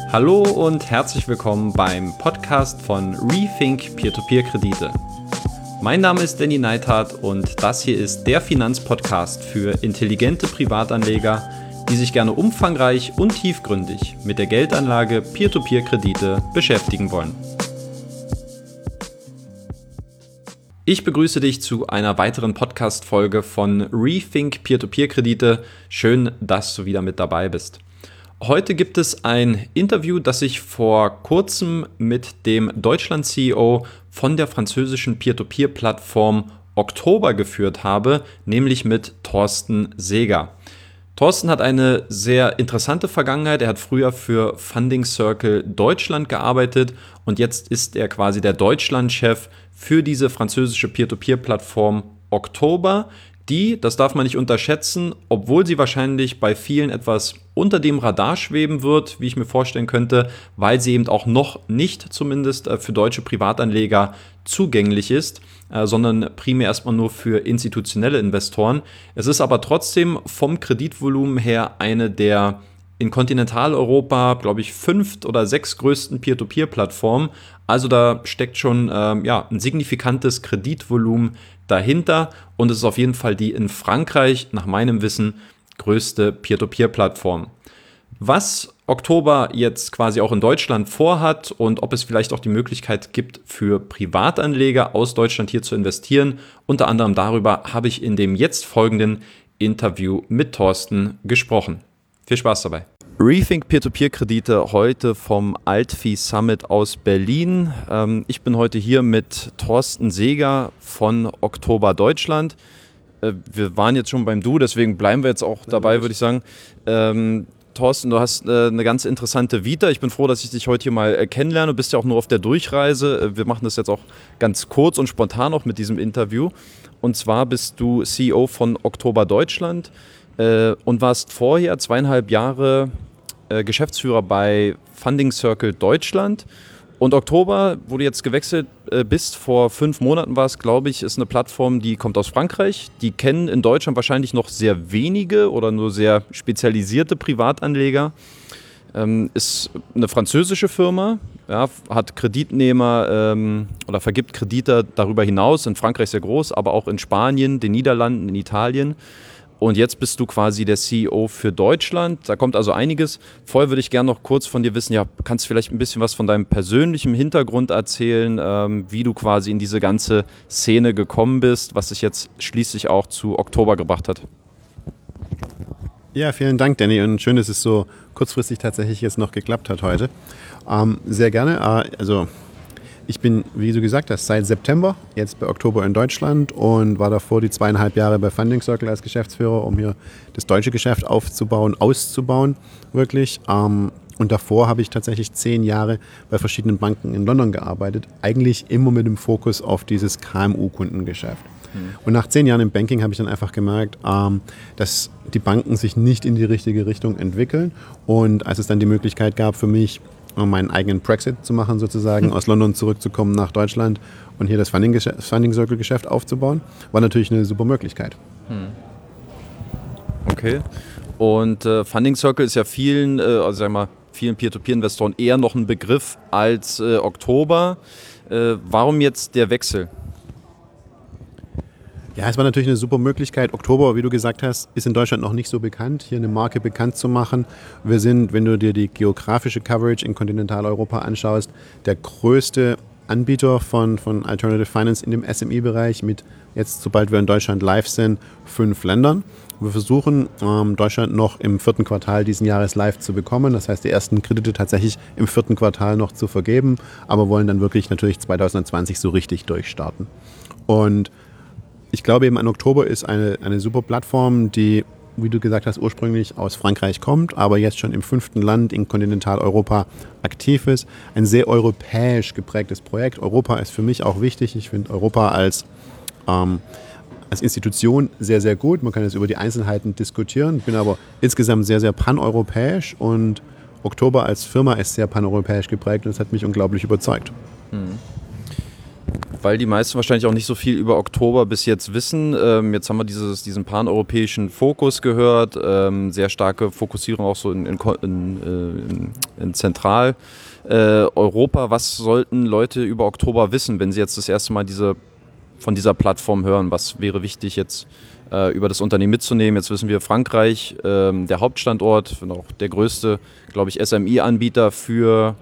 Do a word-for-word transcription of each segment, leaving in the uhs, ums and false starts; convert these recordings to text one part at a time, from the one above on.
Hallo und herzlich willkommen beim Podcast von Rethink Peer-to-Peer-Kredite. Mein Name ist Danny Neithardt und das hier ist der Finanzpodcast für intelligente Privatanleger, die sich gerne umfangreich und tiefgründig mit der Geldanlage Peer-to-Peer-Kredite beschäftigen wollen. Ich begrüße dich zu einer weiteren Podcast-Folge von Rethink Peer-to-Peer-Kredite. Schön, dass du wieder mit dabei bist. Heute gibt es ein Interview, das ich vor kurzem mit dem Deutschland-C E O von der französischen Peer-to-Peer-Plattform Oktober geführt habe, nämlich mit Thorsten Seeger. Thorsten hat eine sehr interessante Vergangenheit. Er hat früher für Funding Circle Deutschland gearbeitet und jetzt ist er quasi der Deutschlandchef für diese französische Peer-to-Peer-Plattform Oktober, die, das darf man nicht unterschätzen, obwohl sie wahrscheinlich bei vielen etwas unter dem Radar schweben wird, wie ich mir vorstellen könnte, weil sie eben auch noch nicht zumindest für deutsche Privatanleger zugänglich ist, äh, sondern primär erstmal nur für institutionelle Investoren. Es ist aber trotzdem vom Kreditvolumen her eine der in Kontinentaleuropa, glaube ich, fünft oder sechs größten Peer-to-Peer-Plattformen. Also da steckt schon ähm, ja, ein signifikantes Kreditvolumen dahinter und es ist auf jeden Fall die in Frankreich, nach meinem Wissen, größte Peer-to-Peer-Plattform. Was Oktober jetzt quasi auch in Deutschland vorhat und ob es vielleicht auch die Möglichkeit gibt, für Privatanleger aus Deutschland hier zu investieren, unter anderem darüber habe ich in dem jetzt folgenden Interview mit Thorsten gesprochen. Viel Spaß dabei. Rethink Peer-to-Peer-Kredite heute vom Altfi Summit aus Berlin. Ich bin heute hier mit Thorsten Seeger von Oktober Deutschland. Wir waren jetzt schon beim Du, deswegen bleiben wir jetzt auch dabei, würde ich sagen. Ähm, Thorsten, du hast äh, eine ganz interessante Vita. Ich bin froh, dass ich dich heute hier mal äh, kennenlerne. Du bist ja auch nur auf der Durchreise. Wir machen das jetzt auch ganz kurz und spontan auch mit diesem Interview. Und zwar bist du C E O von Oktober Deutschland äh, und warst vorher zweieinhalb Jahre äh, Geschäftsführer bei Funding Circle Deutschland. Und Oktober, wo du jetzt gewechselt äh, bist, vor fünf Monaten war es, glaube ich, ist eine Plattform, die kommt aus Frankreich. Die kennen in Deutschland wahrscheinlich noch sehr wenige oder nur sehr spezialisierte Privatanleger. Ähm, ist eine französische Firma, ja, hat Kreditnehmer ähm, oder vergibt Kredite darüber hinaus, in Frankreich sehr groß, aber auch in Spanien, den Niederlanden, in Italien. Und jetzt bist du quasi der C E O für Deutschland. Da kommt also einiges. Vorher würde ich gerne noch kurz von dir wissen, ja, kannst du vielleicht ein bisschen was von deinem persönlichen Hintergrund erzählen, ähm, wie du quasi in diese ganze Szene gekommen bist, was dich jetzt schließlich auch zu Oktober gebracht hat. Ja, vielen Dank, Danny. Und schön, dass es so kurzfristig tatsächlich jetzt noch geklappt hat heute. Ähm, sehr gerne. Äh, also Ich bin, wie du gesagt hast, seit September jetzt bei Oktober in Deutschland und war davor die zweieinhalb Jahre bei Funding Circle als Geschäftsführer, um hier das deutsche Geschäft aufzubauen, auszubauen, wirklich. Und davor habe ich tatsächlich zehn Jahre bei verschiedenen Banken in London gearbeitet, eigentlich immer mit dem Fokus auf dieses K M U-Kundengeschäft. Und nach zehn Jahren im Banking habe ich dann einfach gemerkt, dass die Banken sich nicht in die richtige Richtung entwickeln. Und als es dann die Möglichkeit gab für mich, um meinen eigenen Brexit zu machen sozusagen, aus London zurückzukommen nach Deutschland und hier das Funding, Funding Circle Geschäft aufzubauen, war natürlich eine super Möglichkeit. Okay. Und äh, Funding Circle ist ja vielen, äh, also sagen wir mal, vielen Peer-to-Peer-Investoren eher noch ein Begriff als äh, Oktober. Äh, warum jetzt der Wechsel? Ja, es war natürlich eine super Möglichkeit. Oktober, wie du gesagt hast, ist in Deutschland noch nicht so bekannt, hier eine Marke bekannt zu machen. Wir sind, wenn du dir die geografische Coverage in Kontinentaleuropa anschaust, der größte Anbieter von, von Alternative Finance in dem S M E-Bereich mit jetzt, sobald wir in Deutschland live sind, fünf Ländern. Wir versuchen, ähm, Deutschland noch im vierten Quartal diesen Jahres live zu bekommen. Das heißt, die ersten Kredite tatsächlich im vierten Quartal noch zu vergeben, aber wollen dann wirklich natürlich zwanzig zwanzig so richtig durchstarten. Und ich glaube eben, an Oktober ist eine, eine super Plattform, die, wie du gesagt hast, ursprünglich aus Frankreich kommt, aber jetzt schon im fünften Land in Kontinentaleuropa aktiv ist. Ein sehr europäisch geprägtes Projekt. Europa ist für mich auch wichtig. Ich finde Europa als, ähm, als Institution sehr, sehr gut. Man kann jetzt über die Einzelheiten diskutieren. Ich bin aber insgesamt sehr, sehr paneuropäisch und Oktober als Firma ist sehr paneuropäisch geprägt und das hat mich unglaublich überzeugt. Hm. weil die meisten wahrscheinlich auch nicht so viel über Oktober bis jetzt wissen. Ähm, jetzt haben wir dieses, diesen paneuropäischen Fokus gehört, ähm, sehr starke Fokussierung auch so in, in, in, in, in Zentraleuropa. Äh, Was sollten Leute über Oktober wissen, wenn sie jetzt das erste Mal diese, von dieser Plattform hören? Was wäre wichtig jetzt äh, über das Unternehmen mitzunehmen? Jetzt wissen wir, Frankreich, ähm, der Hauptstandort, und auch der größte, glaube ich, S M I-Anbieter für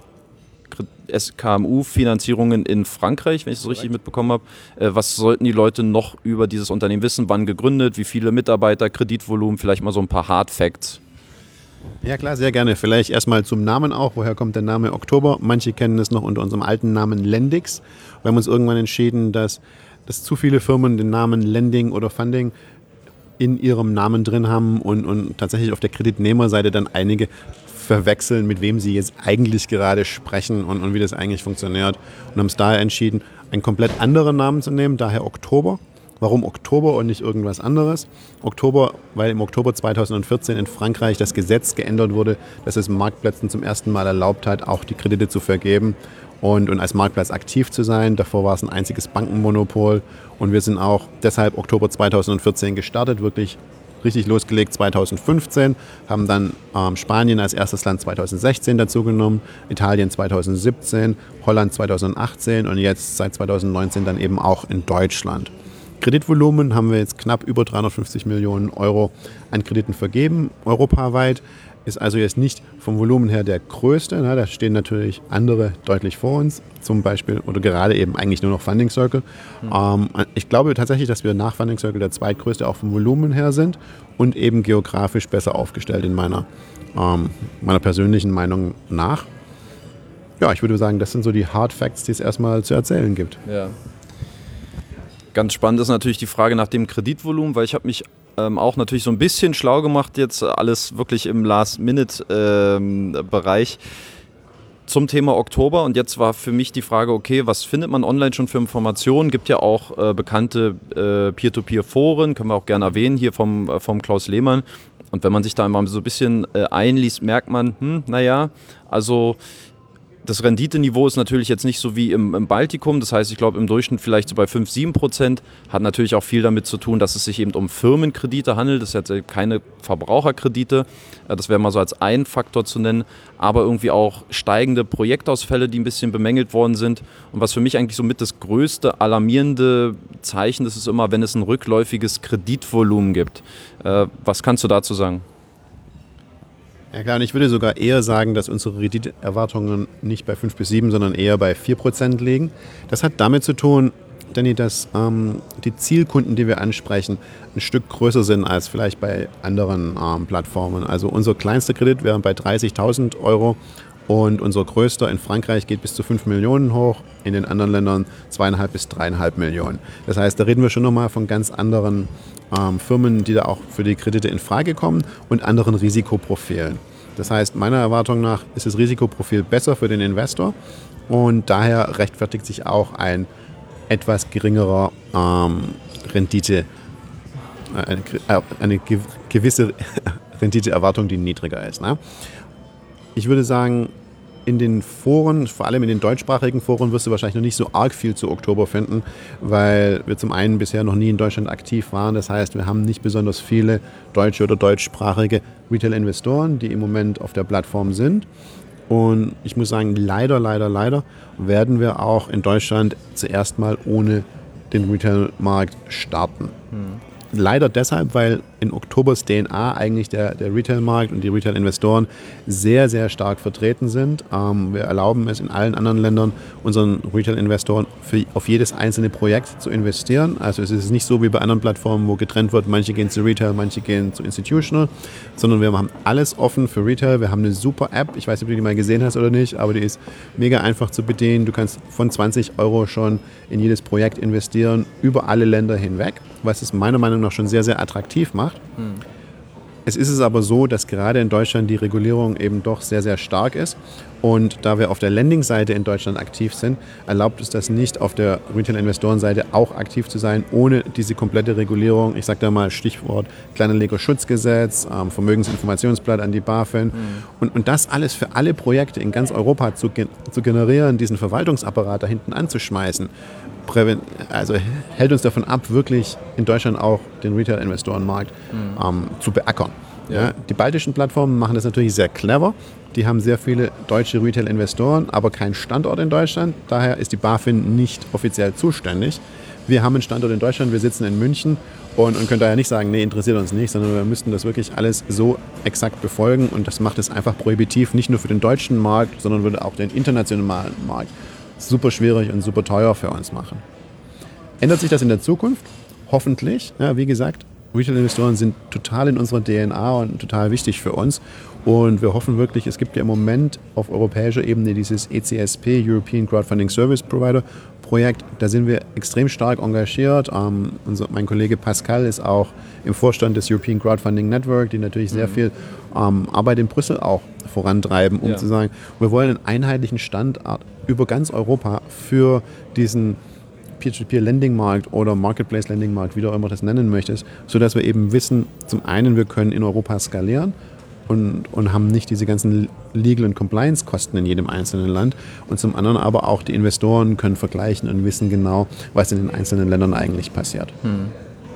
K M U-Finanzierungen in Frankreich, wenn ich es so richtig mitbekommen habe. Äh, was sollten die Leute noch über dieses Unternehmen wissen? Wann gegründet? Wie viele Mitarbeiter? Kreditvolumen? Vielleicht mal so ein paar Hard Facts. Ja klar, sehr gerne. Vielleicht erstmal zum Namen auch. Woher kommt der Name Oktober? Manche kennen es noch unter unserem alten Namen Lendix. Wir haben uns irgendwann entschieden, dass, dass zu viele Firmen den Namen Lending oder Funding in ihrem Namen drin haben und, und tatsächlich auf der Kreditnehmerseite dann einige verwechseln, mit wem sie jetzt eigentlich gerade sprechen und, und wie das eigentlich funktioniert. Und haben es daher entschieden, einen komplett anderen Namen zu nehmen, daher Oktober. Warum Oktober und nicht irgendwas anderes? Oktober, weil im Oktober zweitausendvierzehn in Frankreich das Gesetz geändert wurde, dass es Marktplätzen zum ersten Mal erlaubt hat, auch die Kredite zu vergeben und, und als Marktplatz aktiv zu sein. Davor war es ein einziges Bankenmonopol und wir sind auch deshalb Oktober zweitausendvierzehn gestartet, wirklich richtig losgelegt zweitausendfünfzehn, haben dann ähm, Spanien als erstes Land zweitausendsechzehn dazu genommen, Italien zweitausendsiebzehn, Holland zweitausendachtzehn und jetzt seit zweitausendneunzehn dann eben auch in Deutschland. Kreditvolumen haben wir jetzt knapp über dreihundertfünfzig Millionen Euro an Krediten vergeben, europaweit. Ist also jetzt nicht vom Volumen her der größte. Na, da stehen natürlich andere deutlich vor uns, zum Beispiel oder gerade eben eigentlich nur noch Funding Circle. Mhm. Ähm, ich glaube tatsächlich, dass wir nach Funding Circle der zweitgrößte auch vom Volumen her sind und eben geografisch besser aufgestellt in meiner, ähm, meiner persönlichen Meinung nach. Ja, ich würde sagen, das sind so die Hard Facts, die es erstmal zu erzählen gibt. Ja. Ganz spannend ist natürlich die Frage nach dem Kreditvolumen, weil ich habe mich ähm, auch natürlich so ein bisschen schlau gemacht, jetzt alles wirklich im Last-Minute-Bereich ähm, zum Thema Oktober. Und jetzt war für mich die Frage, okay, was findet man online schon für Informationen? Gibt ja auch äh, bekannte äh, Peer-to-Peer-Foren, können wir auch gerne erwähnen, hier vom, äh, vom Klaus Lehmann. Und wenn man sich da mal so ein bisschen äh, einliest, merkt man, hm, naja, also das Renditeniveau ist natürlich jetzt nicht so wie im, im Baltikum, das heißt, ich glaube im Durchschnitt vielleicht so bei fünf, sieben Prozent, hat natürlich auch viel damit zu tun, dass es sich eben um Firmenkredite handelt, das sind jetzt keine Verbraucherkredite, das wäre mal so als ein Faktor zu nennen, aber irgendwie auch steigende Projektausfälle, die ein bisschen bemängelt worden sind und was für mich eigentlich so mit das größte alarmierende Zeichen, das ist immer, wenn es ein rückläufiges Kreditvolumen gibt. Was kannst du dazu sagen? Ja klar, und ich würde sogar eher sagen, dass unsere Renditeerwartungen nicht bei fünf bis sieben, sondern eher bei vier Prozent liegen. Das hat damit zu tun, Danny, dass ähm, die Zielkunden, die wir ansprechen, ein Stück größer sind als vielleicht bei anderen ähm, Plattformen. Also unser kleinster Kredit wäre bei dreißigtausend Euro und unser größter in Frankreich geht bis zu fünf Millionen hoch, in den anderen Ländern zweieinhalb bis dreieinhalb Millionen. Das heißt, da reden wir schon nochmal von ganz anderen ähm, Firmen, die da auch für die Kredite in Frage kommen und anderen Risikoprofilen. Das heißt, meiner Erwartung nach ist das Risikoprofil besser für den Investor und daher rechtfertigt sich auch ein etwas geringerer ähm, Rendite, eine, eine gewisse Renditeerwartung, die niedriger ist. Ne? Ich würde sagen, in den Foren, vor allem in den deutschsprachigen Foren, wirst du wahrscheinlich noch nicht so arg viel zu Oktober finden, weil wir zum einen bisher noch nie in Deutschland aktiv waren. Das heißt, wir haben nicht besonders viele deutsche oder deutschsprachige Retail-Investoren, die im Moment auf der Plattform sind. Und ich muss sagen, leider, leider, leider werden wir auch in Deutschland zuerst mal ohne den Retail-Markt starten. Hm. Leider deshalb, weil in Oktobers D N A eigentlich der, der Retail-Markt und die Retail-Investoren sehr, sehr stark vertreten sind. Ähm, wir erlauben es in allen anderen Ländern, unseren Retail-Investoren für, auf jedes einzelne Projekt zu investieren. Also es ist nicht so wie bei anderen Plattformen, wo getrennt wird, manche gehen zu Retail, manche gehen zu Institutional, sondern wir haben alles offen für Retail. Wir haben eine super App, ich weiß nicht, ob du die mal gesehen hast oder nicht, aber die ist mega einfach zu bedienen. Du kannst von zwanzig Euro schon in jedes Projekt investieren, über alle Länder hinweg, was es meiner Meinung nach schon sehr, sehr attraktiv macht. Hm. Es ist es aber so, dass gerade in Deutschland die Regulierung eben doch sehr, sehr stark ist. Und da wir auf der Lending-Seite in Deutschland aktiv sind, erlaubt es das nicht, auf der Retail-Investoren-Seite auch aktiv zu sein, ohne diese komplette Regulierung. Ich sage da mal Stichwort Kleinanlegerschutzgesetz, ähm, Vermögensinformationsblatt an die BaFin. Mhm. Und, und das alles für alle Projekte in ganz Europa zu, zu generieren, diesen Verwaltungsapparat da hinten anzuschmeißen, präven- also hält uns davon ab, wirklich in Deutschland auch den Retail-Investorenmarkt mhm. ähm, zu beackern. Ja, die baltischen Plattformen machen das natürlich sehr clever. Die haben sehr viele deutsche Retail-Investoren, aber keinen Standort in Deutschland. Daher ist die BaFin nicht offiziell zuständig. Wir haben einen Standort in Deutschland, wir sitzen in München und, und können daher nicht sagen, nee, interessiert uns nicht, sondern wir müssten das wirklich alles so exakt befolgen und das macht es einfach prohibitiv, nicht nur für den deutschen Markt, sondern würde auch den internationalen Markt super schwierig und super teuer für uns machen. Ändert sich das in der Zukunft? Hoffentlich. Ja, wie gesagt, Retail-Investoren sind total in unserer D N A und total wichtig für uns. Und wir hoffen wirklich, es gibt ja im Moment auf europäischer Ebene dieses E C S P, European Crowdfunding Service Provider Projekt. Da sind wir extrem stark engagiert. Ähm, unser, mein Kollege Pascal ist auch im Vorstand des European Crowdfunding Network, die natürlich sehr viel ähm, Arbeit in Brüssel auch vorantreiben, um ja. zu sagen, wir wollen einen einheitlichen Standard über ganz Europa für diesen Peer-to-Peer-Lending-Markt oder Marketplace-Lending-Markt, wie du auch immer das nennen möchtest, sodass wir eben wissen, zum einen, wir können in Europa skalieren und, und haben nicht diese ganzen Legal- und Compliance-Kosten in jedem einzelnen Land und zum anderen aber auch die Investoren können vergleichen und wissen genau, was in den einzelnen Ländern eigentlich passiert. Hm.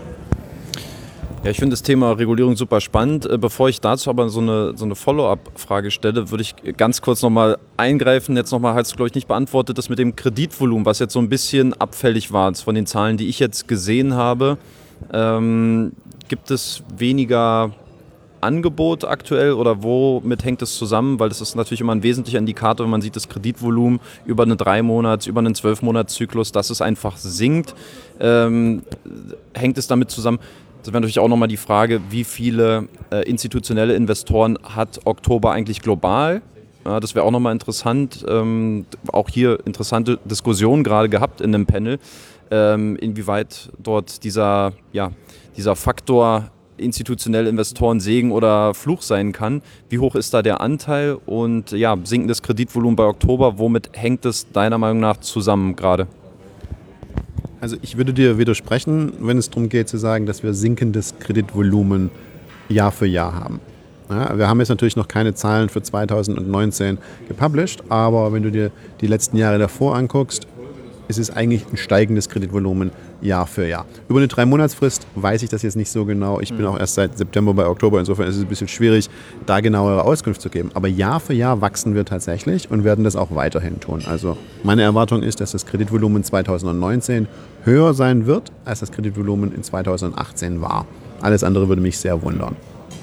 Ja, ich finde das Thema Regulierung super spannend. Bevor ich dazu aber so eine, so eine Follow-up-Frage stelle, würde ich ganz kurz nochmal eingreifen. Jetzt nochmal, hast du, glaube ich, nicht beantwortet, das mit dem Kreditvolumen, was jetzt so ein bisschen abfällig war von den Zahlen, die ich jetzt gesehen habe. Ähm, gibt es weniger Angebot aktuell oder womit hängt es zusammen? Weil das ist natürlich immer ein wesentlicher Indikator, wenn man sieht, das Kreditvolumen über einen drei Monats, über einen zwölf Monats Zyklus, dass es einfach sinkt. Ähm, hängt es damit zusammen? Das wäre natürlich auch nochmal die Frage, wie viele äh, institutionelle Investoren hat Oktober eigentlich global? Ja, das wäre auch nochmal interessant. Ähm, auch hier interessante Diskussionen gerade gehabt in einem Panel, ähm, inwieweit dort dieser, ja, dieser Faktor institutionelle Investoren Segen oder Fluch sein kann. Wie hoch ist da der Anteil und ja, sinkendes Kreditvolumen bei Oktober? Womit hängt es deiner Meinung nach zusammen gerade? Also ich würde dir widersprechen, wenn es darum geht zu sagen, dass wir sinkendes Kreditvolumen Jahr für Jahr haben. Ja, wir haben jetzt natürlich noch keine Zahlen für zweitausendneunzehn gepublished, aber wenn du dir die letzten Jahre davor anguckst, ist es eigentlich ein steigendes Kreditvolumen Jahr für Jahr. Über eine Drei-Monats-Frist weiß ich das jetzt nicht so genau. Ich bin auch erst seit September bei Oktober, insofern ist es ein bisschen schwierig, da genauere Auskunft zu geben. Aber Jahr für Jahr wachsen wir tatsächlich und werden das auch weiterhin tun. Also meine Erwartung ist, dass das Kreditvolumen zweitausendneunzehn höher sein wird, als das Kreditvolumen in zweitausendachtzehn war. Alles andere würde mich sehr wundern.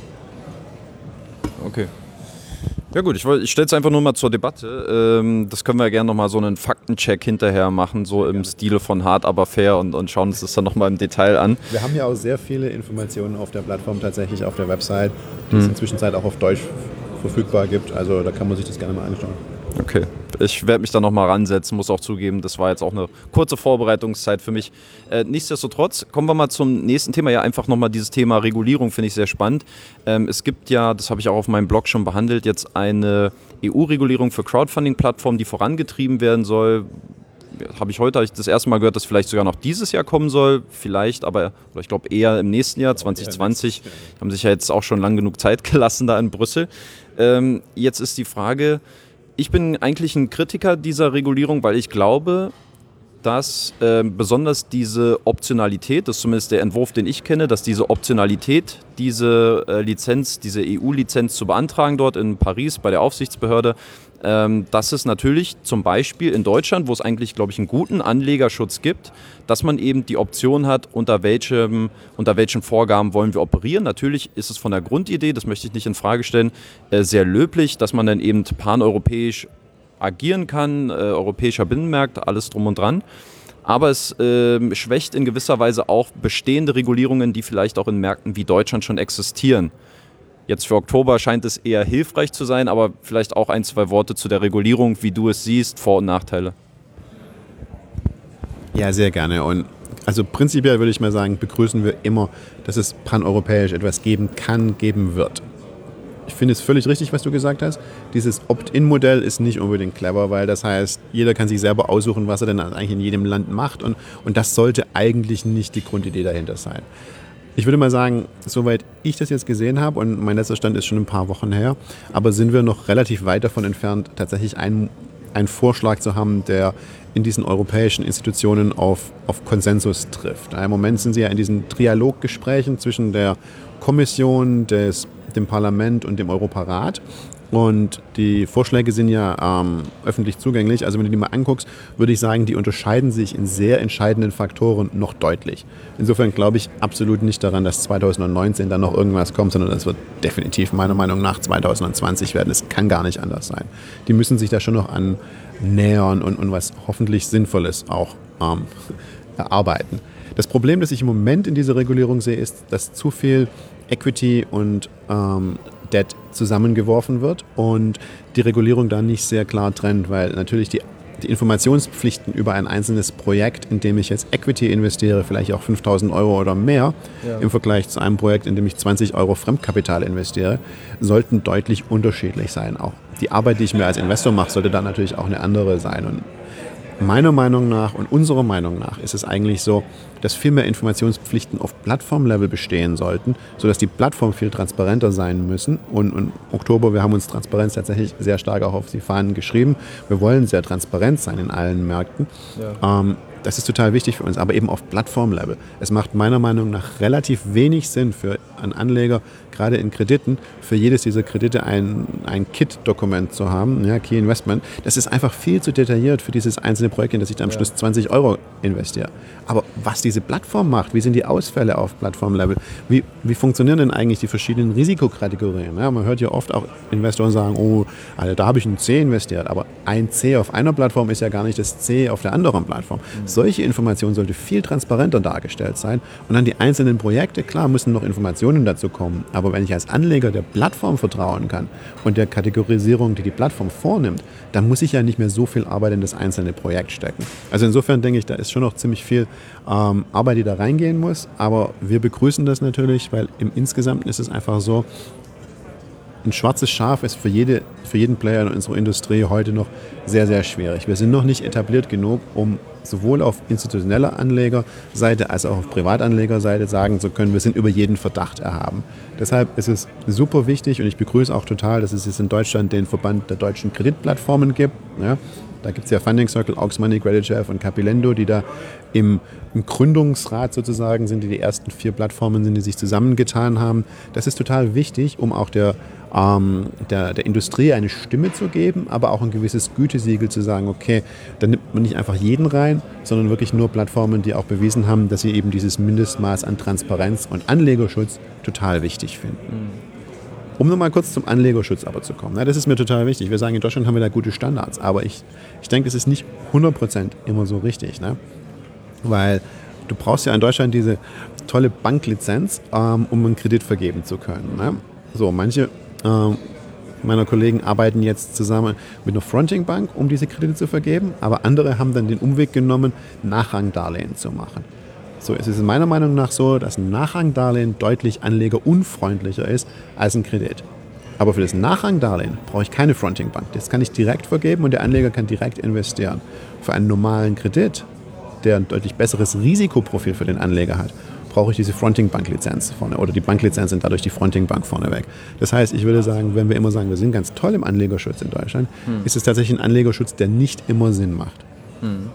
Okay. Ja gut, ich, ich stelle es einfach nur mal zur Debatte. Ähm, das können wir ja gerne nochmal so einen Faktencheck hinterher machen, so im Stile von Hard aber fair und, und schauen uns das dann nochmal im Detail an. Wir haben ja auch sehr viele Informationen auf der Plattform, tatsächlich auf der Website, die hm. es inzwischen auch auf Deutsch verfügbar gibt. Also da kann man sich das gerne mal anschauen. Okay, ich werde mich da nochmal ransetzen, muss auch zugeben, das war jetzt auch eine kurze Vorbereitungszeit für mich. Äh, nichtsdestotrotz, kommen wir mal zum nächsten Thema, ja einfach nochmal dieses Thema Regulierung, finde ich sehr spannend. Ähm, es gibt ja, das habe ich auch auf meinem Blog schon behandelt, jetzt eine E U-Regulierung für Crowdfunding-Plattformen, die vorangetrieben werden soll. Habe ich heute hab ich das erste Mal gehört, dass vielleicht sogar noch dieses Jahr kommen soll, vielleicht, aber oder ich glaube eher im nächsten Jahr, zwanzig zwanzig, haben sich ja jetzt auch schon lang genug Zeit gelassen da in Brüssel. Ähm, jetzt ist die Frage, ich bin eigentlich ein Kritiker dieser Regulierung, weil ich glaube, dass äh, besonders diese Optionalität, das ist zumindest der Entwurf, den ich kenne, dass diese Optionalität, diese äh, Lizenz, diese E U-Lizenz zu beantragen dort in Paris bei der Aufsichtsbehörde, ähm, dass es natürlich zum Beispiel in Deutschland, wo es eigentlich, glaube ich, einen guten Anlegerschutz gibt, dass man eben die Option hat, unter welchem, unter welchen Vorgaben wollen wir operieren. Natürlich ist es von der Grundidee, das möchte ich nicht in Frage stellen, äh, sehr löblich, dass man dann eben paneuropäisch agieren kann, äh, europäischer Binnenmarkt, alles drum und dran. Aber es äh, schwächt in gewisser Weise auch bestehende Regulierungen, die vielleicht auch in Märkten wie Deutschland schon existieren. Jetzt für Oktober scheint es eher hilfreich zu sein, aber vielleicht auch ein, zwei Worte zu der Regulierung, wie du es siehst, Vor- und Nachteile. Ja, sehr gerne. Und also prinzipiell würde ich mal sagen, begrüßen wir immer, dass es paneuropäisch etwas geben kann, geben wird. Ich finde es völlig richtig, was du gesagt hast. Dieses Opt-in-Modell ist nicht unbedingt clever, weil das heißt, jeder kann sich selber aussuchen, was er denn eigentlich in jedem Land macht. Und, und das sollte eigentlich nicht die Grundidee dahinter sein. Ich würde mal sagen, soweit ich das jetzt gesehen habe, und mein letzter Stand ist schon ein paar Wochen her, aber sind wir noch relativ weit davon entfernt, tatsächlich ein einen Vorschlag zu haben, der in diesen europäischen Institutionen auf, auf Konsensus trifft. Im Moment sind sie ja in diesen Trialoggesprächen zwischen der Kommission, des, dem Parlament und dem Europarat. Und die Vorschläge sind ja ähm, öffentlich zugänglich. Also wenn du die mal anguckst, würde ich sagen, die unterscheiden sich in sehr entscheidenden Faktoren noch deutlich. Insofern glaube ich absolut nicht daran, dass zwanzig neunzehn dann noch irgendwas kommt, sondern das wird definitiv meiner Meinung nach zwanzig zwanzig werden. Es kann gar nicht anders sein. Die müssen sich da schon noch annähern und, und was hoffentlich Sinnvolles auch ähm, erarbeiten. Das Problem, das ich im Moment in dieser Regulierung sehe, ist, dass zu viel Equity und ähm, Debt zusammengeworfen wird und die Regulierung da nicht sehr klar trennt, weil natürlich die, die Informationspflichten über ein einzelnes Projekt, in dem ich jetzt Equity investiere, vielleicht auch fünftausend Euro oder mehr, ja, im Vergleich zu einem Projekt, in dem ich zwanzig Euro Fremdkapital investiere, sollten deutlich unterschiedlich sein. Auch die Arbeit, die ich mir als Investor mache, sollte da natürlich auch eine andere sein. Und meiner Meinung nach und unserer Meinung nach ist es eigentlich so, dass viel mehr Informationspflichten auf Plattformlevel bestehen sollten, sodass die Plattformen viel transparenter sein müssen. Und im Oktober, wir haben uns Transparenz tatsächlich sehr stark auch auf die Fahnen geschrieben. Wir wollen sehr transparent sein in allen Märkten. Ja. Ähm, das ist total wichtig für uns, aber eben auf Plattformlevel. Es macht meiner Meinung nach relativ wenig Sinn für einen Anleger, gerade in Krediten, für jedes dieser Kredite ein, ein Kit-Dokument zu haben, ja, Key Investment. Das ist einfach viel zu detailliert für dieses einzelne Projekt, in das ich dann am ja. Schluss zwanzig Euro investiere. Aber was diese Plattform macht, wie sind die Ausfälle auf Plattformlevel, wie, wie funktionieren denn eigentlich die verschiedenen Risikokategorien? Ja, man hört ja oft auch Investoren sagen, oh, also da habe ich ein C investiert, aber ein C auf einer Plattform ist ja gar nicht das C auf der anderen Plattform. Mhm. Solche Informationen sollte viel transparenter dargestellt sein und dann die einzelnen Projekte, klar, müssen noch Informationen dazu kommen, aber wenn ich als Anleger der Plattform vertrauen kann und der Kategorisierung, die die Plattform vornimmt, dann muss ich ja nicht mehr so viel Arbeit in das einzelne Projekt stecken. Also insofern denke ich, da ist schon noch ziemlich viel ähm, Arbeit, die da reingehen muss, aber wir begrüßen das natürlich, weil im Insgesamten ist es einfach so, ein schwarzes Schaf ist für, jede, für jeden Player in unserer Industrie heute noch sehr, sehr schwierig. Wir sind noch nicht etabliert genug, um sowohl auf institutioneller Anlegerseite als auch auf Privatanlegerseite sagen zu können, wir sind über jeden Verdacht erhaben. Deshalb ist es super wichtig und ich begrüße auch total, dass es jetzt in Deutschland den Verband der deutschen Kreditplattformen gibt. Ja, da gibt es ja Funding Circle, Aux Money, Creditchef und Capilendo, die da im, im Gründungsrat sozusagen sind, die die ersten vier Plattformen sind, die sich zusammengetan haben. Das ist total wichtig, um auch der, ähm, der, der Industrie eine Stimme zu geben, aber auch ein gewisses Gütesiegel zu sagen, okay, da nimmt man nicht einfach jeden rein, sondern wirklich nur Plattformen, die auch bewiesen haben, dass sie eben dieses Mindestmaß an Transparenz und Anlegerschutz total wichtig finden. Mhm. Um nochmal kurz zum Anlegerschutz aber zu kommen. Ja, das ist mir total wichtig. Wir sagen, in Deutschland haben wir da gute Standards, aber ich, ich denke, es ist nicht hundert Prozent immer so richtig. Ne? Weil du brauchst ja in Deutschland diese tolle Banklizenz, ähm, um einen Kredit vergeben zu können. Ne? So, manche ähm, meiner Kollegen arbeiten jetzt zusammen mit einer Fronting-Bank, um diese Kredite zu vergeben, aber andere haben dann den Umweg genommen, Nachrangdarlehen zu machen. So, es ist meiner Meinung nach so, dass ein Nachrangdarlehen deutlich anlegerunfreundlicher ist als ein Kredit. Aber für das Nachrangdarlehen brauche ich keine Fronting-Bank. Das kann ich direkt vergeben und der Anleger kann direkt investieren. Für einen normalen Kredit, der ein deutlich besseres Risikoprofil für den Anleger hat, brauche ich diese Fronting-Bank-Lizenz vorne oder die Banklizenz und dadurch die Fronting-Bank vorneweg. Das heißt, ich würde sagen, wenn wir immer sagen, wir sind ganz toll im Anlegerschutz in Deutschland, hm. ist es tatsächlich ein Anlegerschutz, der nicht immer Sinn macht. Hm.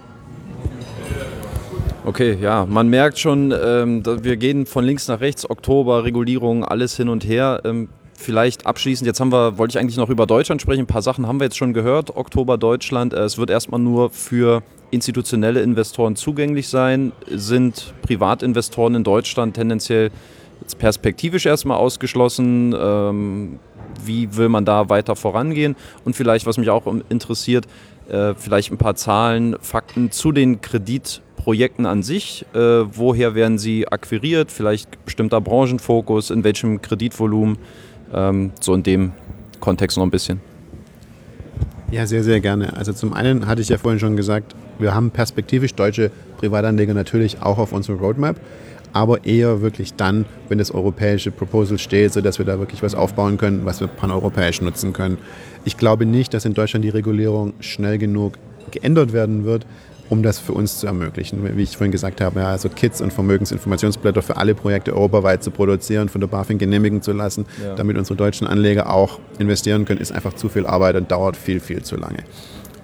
Okay, ja, man merkt schon, ähm, wir gehen von links nach rechts, Oktober, Regulierung, alles hin und her. Ähm, vielleicht abschließend, jetzt haben wir, wollte ich eigentlich noch über Deutschland sprechen, ein paar Sachen haben wir jetzt schon gehört, Oktober Deutschland, äh, es wird erstmal nur für institutionelle Investoren zugänglich sein, sind Privatinvestoren in Deutschland tendenziell jetzt perspektivisch erstmal ausgeschlossen, ähm, wie will man da weiter vorangehen und vielleicht, was mich auch interessiert, äh, vielleicht ein paar Zahlen, Fakten zu den Kreditprojekten an sich, äh, woher werden sie akquiriert, vielleicht bestimmter Branchenfokus, in welchem Kreditvolumen, ähm, so in dem Kontext noch ein bisschen. Ja, sehr, sehr gerne. Also zum einen hatte ich ja vorhin schon gesagt, wir haben perspektivisch deutsche Privatanleger natürlich auch auf unserer Roadmap, aber eher wirklich dann, wenn das europäische Proposal steht, sodass wir da wirklich was aufbauen können, was wir paneuropäisch nutzen können. Ich glaube nicht, dass in Deutschland die Regulierung schnell genug geändert werden wird, um das für uns zu ermöglichen. Wie ich vorhin gesagt habe, ja, also Kits und Vermögensinformationsblätter für alle Projekte europaweit zu produzieren, von der BaFin genehmigen zu lassen, ja. damit unsere deutschen Anleger auch investieren können, ist einfach zu viel Arbeit und dauert viel, viel zu lange.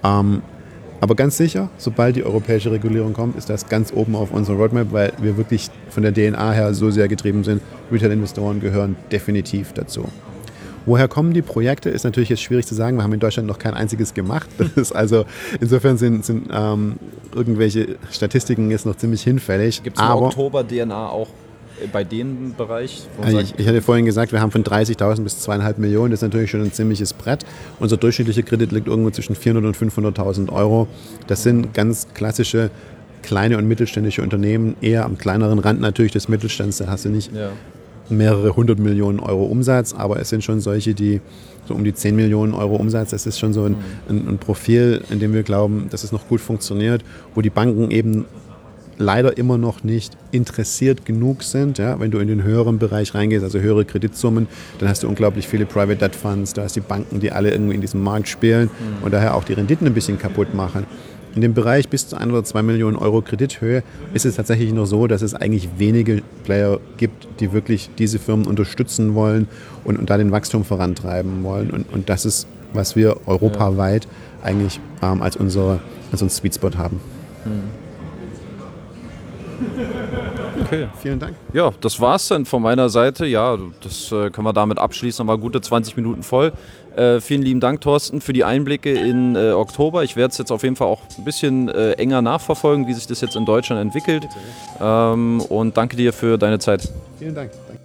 Ähm, aber ganz sicher, sobald die europäische Regulierung kommt, ist das ganz oben auf unserer Roadmap, weil wir wirklich von der D N A her so sehr getrieben sind. Retail-Investoren gehören definitiv dazu. Woher kommen die Projekte, ist natürlich jetzt schwierig zu sagen. Wir haben in Deutschland noch kein einziges gemacht. Das ist also, insofern sind, sind ähm, irgendwelche Statistiken jetzt noch ziemlich hinfällig. Gibt es eine Oktober-D N A auch bei dem Bereich? Also ich, ich hatte vorhin gesagt, wir haben von dreißigtausend bis zweieinhalb Millionen. Das ist natürlich schon ein ziemliches Brett. Unser durchschnittlicher Kredit liegt irgendwo zwischen vierhundert und fünfhunderttausend Euro. Das sind ganz klassische kleine und mittelständische Unternehmen, eher am kleineren Rand natürlich des Mittelstands. Da hast du nicht ja. mehrere hundert Millionen Euro Umsatz, aber es sind schon solche, die so um die zehn Millionen Euro Umsatz, das ist schon so ein, ein, ein Profil, in dem wir glauben, dass es noch gut funktioniert, wo die Banken eben leider immer noch nicht interessiert genug sind. Ja? Wenn du in den höheren Bereich reingehst, also höhere Kreditsummen, dann hast du unglaublich viele Private Debt Funds, da hast die Banken, die alle irgendwie in diesem Markt spielen mhm. und daher auch die Renditen ein bisschen kaputt machen. In dem Bereich bis zu ein oder zwei Millionen Euro Kredithöhe ist es tatsächlich noch so, dass es eigentlich wenige Player gibt, die wirklich diese Firmen unterstützen wollen und, und da den Wachstum vorantreiben wollen. Und, und das ist, was wir europaweit ja. eigentlich ähm, als, unsere, als unseren Sweet Spot haben. Mhm. Okay. Vielen Dank. Ja, das war's dann von meiner Seite. Ja, das äh, können wir damit abschließen. Mal gute zwanzig Minuten voll. Äh, vielen lieben Dank, Thorsten, für die Einblicke in äh, Oktober. Ich werde es jetzt auf jeden Fall auch ein bisschen äh, enger nachverfolgen, wie sich das jetzt in Deutschland entwickelt. Ähm, und danke dir für deine Zeit. Vielen Dank. Danke.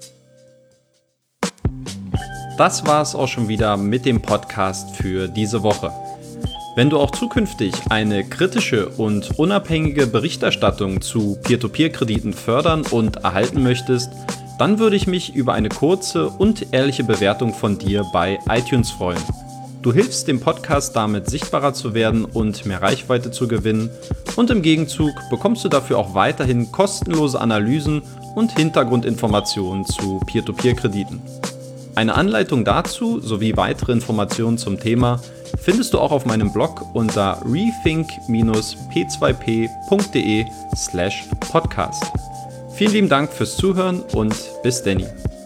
Das war's auch schon wieder mit dem Podcast für diese Woche. Wenn du auch zukünftig eine kritische und unabhängige Berichterstattung zu Peer-to-Peer-Krediten fördern und erhalten möchtest, dann würde ich mich über eine kurze und ehrliche Bewertung von dir bei iTunes freuen. Du hilfst dem Podcast damit sichtbarer zu werden und mehr Reichweite zu gewinnen und im Gegenzug bekommst du dafür auch weiterhin kostenlose Analysen und Hintergrundinformationen zu Peer-to-Peer-Krediten. Eine Anleitung dazu sowie weitere Informationen zum Thema findest du auch auf meinem Blog unter rethink p zwei p punkt de slash podcast. Vielen lieben Dank fürs Zuhören und bis Denny.